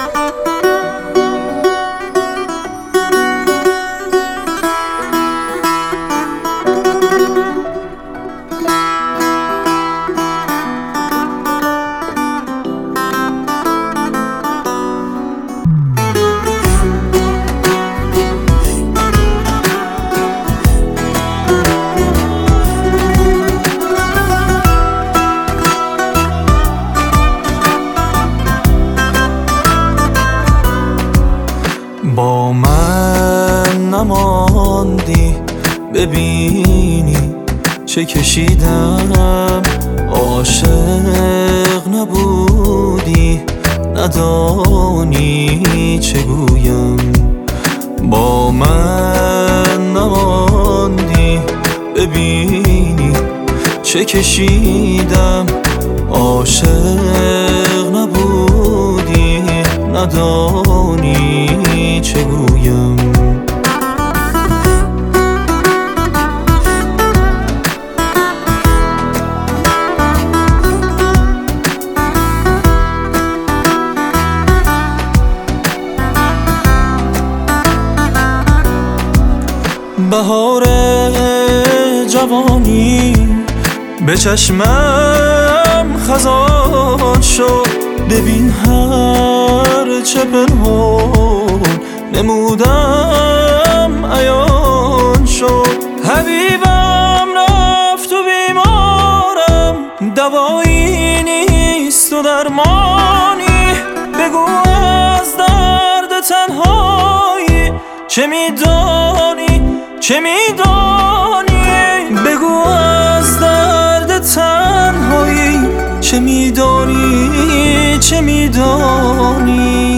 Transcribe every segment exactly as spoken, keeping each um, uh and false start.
با من نماندی ببینی چه کشیدم، عاشق نبودی ندانی چه گویم. با من نماندی ببینی چه کشیدم، عاشق نبودی ندانی چه گویم. بهار جوانی به چشمم خزان شد، ببین هر چه پنهان نمودم عیان شد. حبیبم رفت و بیمارم، دوایی نیست و درمانی. بگو از درد تنهایی چه میدانی، چه میدانی. بگو از درد تنهایی چه میدانی، چه میدانی.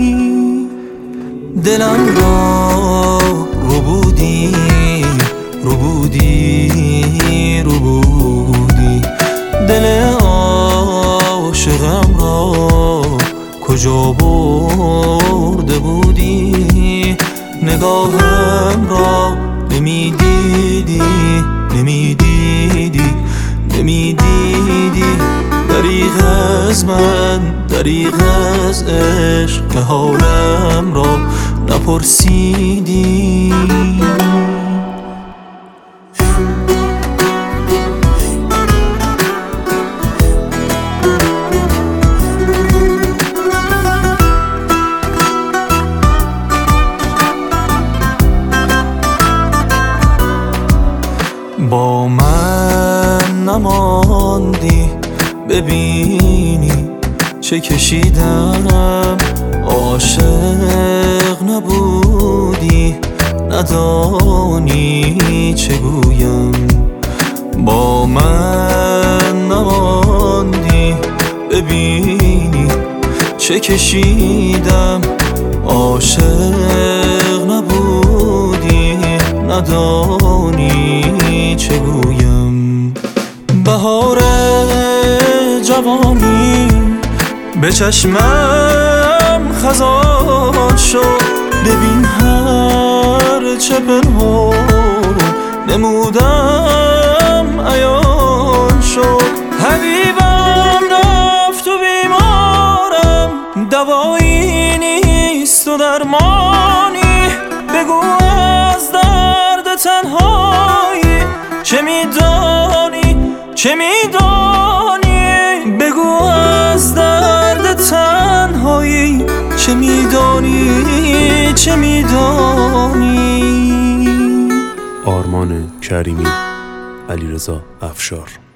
دلم را رو بودی، رو بودی، رو بودی. دل عاشقم را کجا برده بودی؟ نگاهم را نمیدیدی، نمیدیدی، نمیدیدی. دریغ از من، دریغ از عشق که حالم را نپرسیدی. با من نماندی ببینی چه کشیدم، عاشق نبودی ندانی چه گویم. با من نماندی ببینی چه کشیدم، عاشق نبودی ندانی چه گویم. بهار جوانی به چشمم خزان شد، ببین هر چه پنهان نمودم عیان شد. حبیبم رفت و بیمارم، دوایی نیست و درمانی. بگو از درد تنهایی چه میدانی، چه میدانی. بگو از درد تنهایی چه میدانی، چه میدانی. آرمان کریمی، علیرضا افشار.